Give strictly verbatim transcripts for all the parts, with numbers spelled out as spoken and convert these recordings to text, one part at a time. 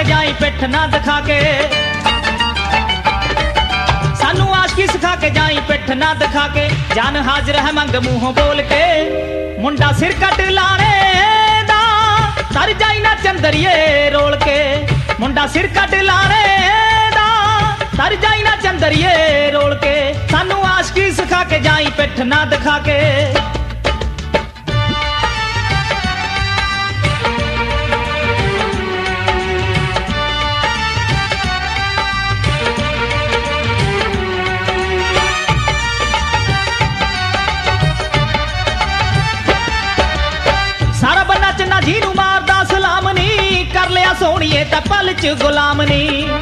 के जाई पिठ ना दिखा के, सानू आशिकी सिखा के जाई पिठ ना दिखा के। जान हाजिर है मंग मुंहों बोल के, मुंडा सिर कट लाने दा तर जाई ना चंदरिए रोल के। मुंडा सिर कट लाने दा तर जाई ना चंदरिए रोल के। सानू आशिकी सिखा के जाई पिठ ना दिखा के। जीनू मारदा सलाम नी, कर लिया सोहणीए ते पल च गुलाम नी।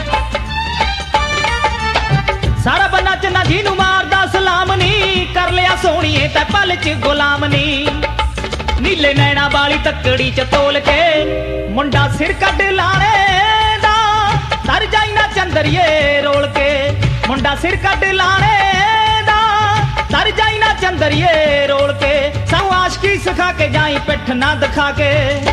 सारा बन्ना च ना जीनू मारदा सलाम नी, कर लिया सोहणीए ते पल च गुलाम नी। नीले नैना वाली तकड़ी च तोल के, मुंडा सिर कट लाने दा तर जाई ना चंदरिए रोल के। मुंडा सिर कट लाने दा तर जाई ना चंदरिए रोल के। सानू आशिकी सिखा के जाई पिठ ना दिखा के।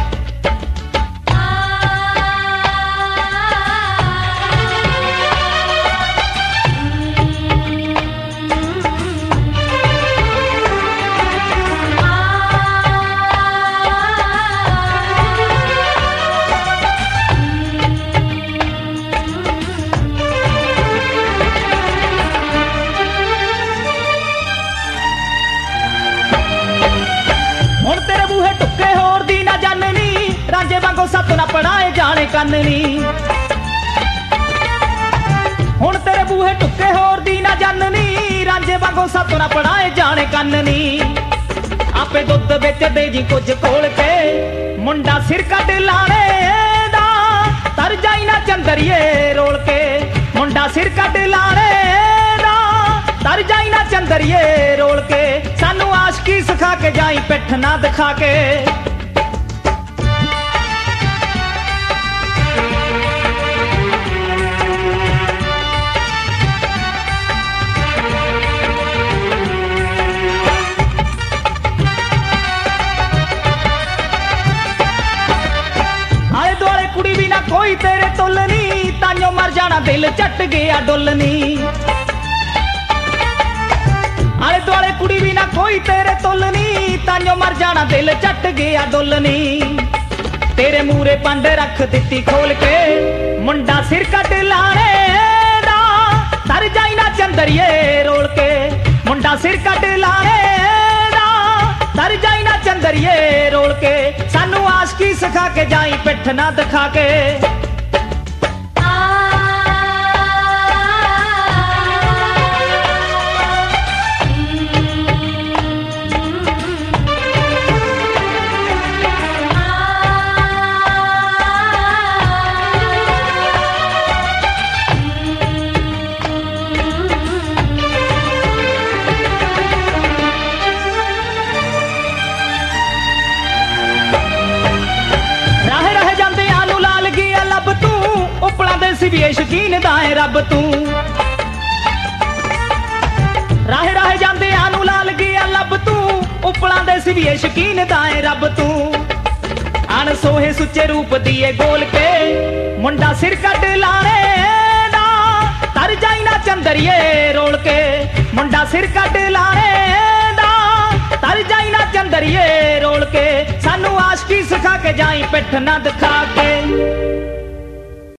सत ना पढ़ाए जाने कन्नी, हुण तेरे बूहे टुके होर दी ना जाननी। रांझे वांगो सत ना पढ़ाए जाने कन्नी। आपे दुध बेच दे जी कुछ खोल के, मुंडा सिर कट लाने दा तर जाई ना चंदरिए रोल के। मुंडा सिर कट लाने दा तर जाई ना चंदरिए रोल के। सानू आशिकी सिखा के जाई पिठ ना दिखा के। कोई तेरे तुलनी, ताइयों मर जाना दिल चट गया डुलनी। आले दुआले कुड़ी भी ना कोई तेरे तुलनी, ताइयों मर जाना दिल चट गया डुलनी। तेरे मूरे पंड रख दिती खोल के, मुंडा सिर कट लाने दा तर जाई ना चंदरिए रोल के। मुंडा सिर कट लाने दा तर जाई ना चंदरिए रोल के। सानू आशिकी सिखा के जाई पिठ ना दिखा के। भी शकीन दाए रब तू, राह राह जांदे आनू लाल गया लब तू। उपला दे भी शकीन दाए रब तू। अन सोहे सुचे रूप दिए गोल के, मुंडा सिर कट लाने दा तर जाई ना चंदरिए रोल के। मुंडा सिर कट लाने दा तर जाई ना चंदरिए रोल के। सानू आशिकी सिखा के जाई पिठ ना दिखा के।